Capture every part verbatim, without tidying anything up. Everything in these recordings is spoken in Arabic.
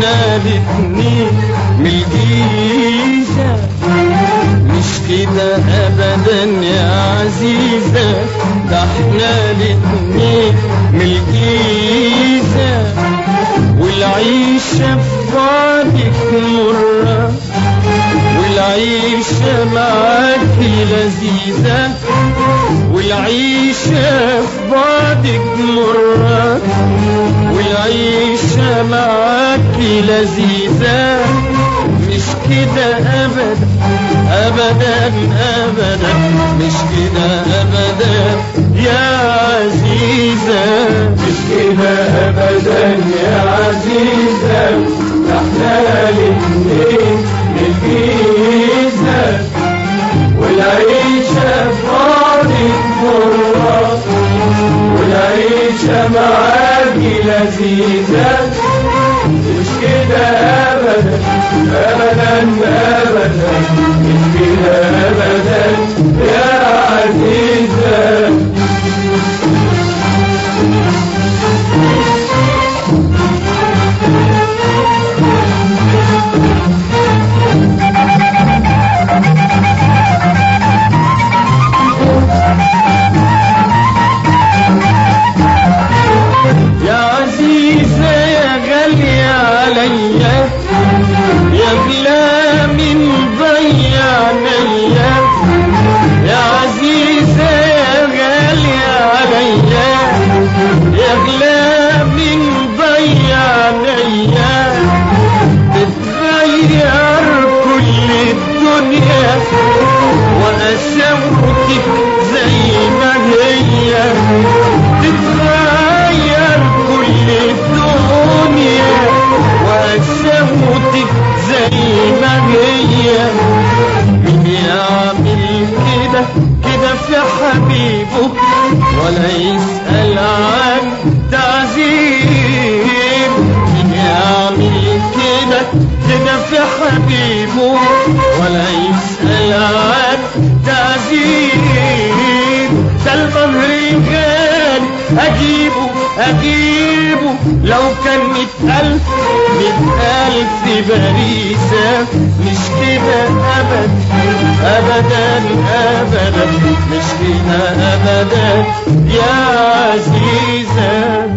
احنا الاتنين ملجيزة. مش كده ابدا يا عزيزة، ده احنا الاتنين ملجيزة. والعيشة في بعدك مرة، والعيشة معاكي لذيذة. والعيشة في بعدك مرة، والعيشة معاكي لذيذة. مش كده أبدا أبدا أبدا، مش كده أبدا يا عزيزة. مش كده أبدا يا عزيزة، احنا الاتنين ملجيزة. والعيشة في بعدك مرة، والعيشة معاكي لذيذة. مش كده أبدا أبدا أبدا، مش كده أبدا يا عزيزة. يا عزيزة يا غالية عليا، يا غلا من ضيع عينيا. يا عزيزة يا غالية عليا، يا غلا من ضيع عينيا. بتغير كل الدنيا وقسوتك زي ما هي. بتغير كل الدنيا وقسوتك زي ما هي. مين يعمل كده كده في حبيبه ولا يسأل عن تعذيب؟ مين يعمل كده كده في حبيبه ولا يسأل عن تعذيب؟ ده المهر الغالي أجيبه أجيبه لو كان مئة ألف مئة ألف باريسة. مش كده أبدا أبدا أبدا، مش كده أبدا يا عزيزة.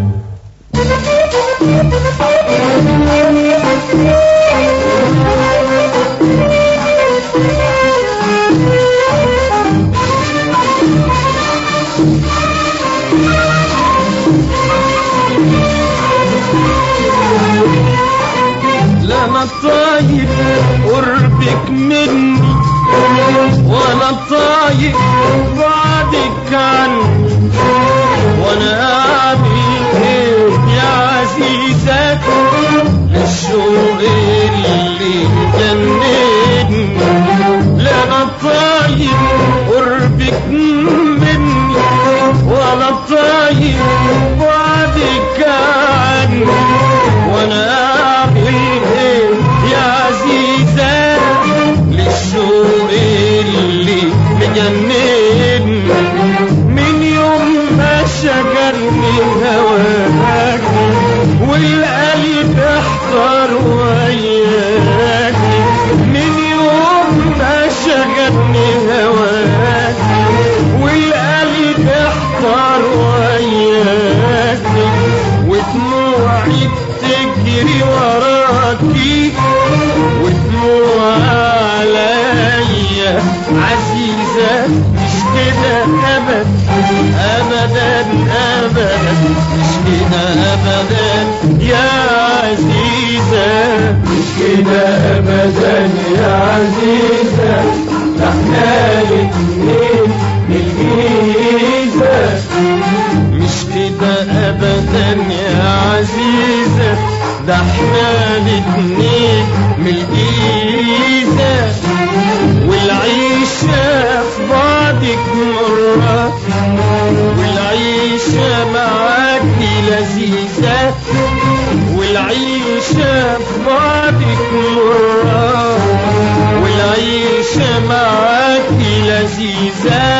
لا أنا طايق قربك مني، وأنا طايق بعدك عني. وأنا أعمل إيه يا عزيزة للشوق اللي جنني؟ لا أنا طايق قربك مني، وأنا طايق بعدك عني. وأنا للشوق اللي مجنن من يوم ما شجرني هواك، والقلب احتار وياك. من يوم ما شجرني هواك، والقلب احتار وياك. ودموعي بتجري وراكي، ودموع عليا عزيزة. مش كده أبدا أبدا أبدا، مش كده أبدا يا عزيزة. مش كده أبدا يا عزيزة، احنا الاتنين ملجيزة. مش كده أبدا يا عزيزة، ده احنا الاتنين ملجيزة. والعيشة في بعدك مرة، والعيشة معاكي لذيذة. والعيشة في بعدك مرة، والعيشة معاكي لذيذة.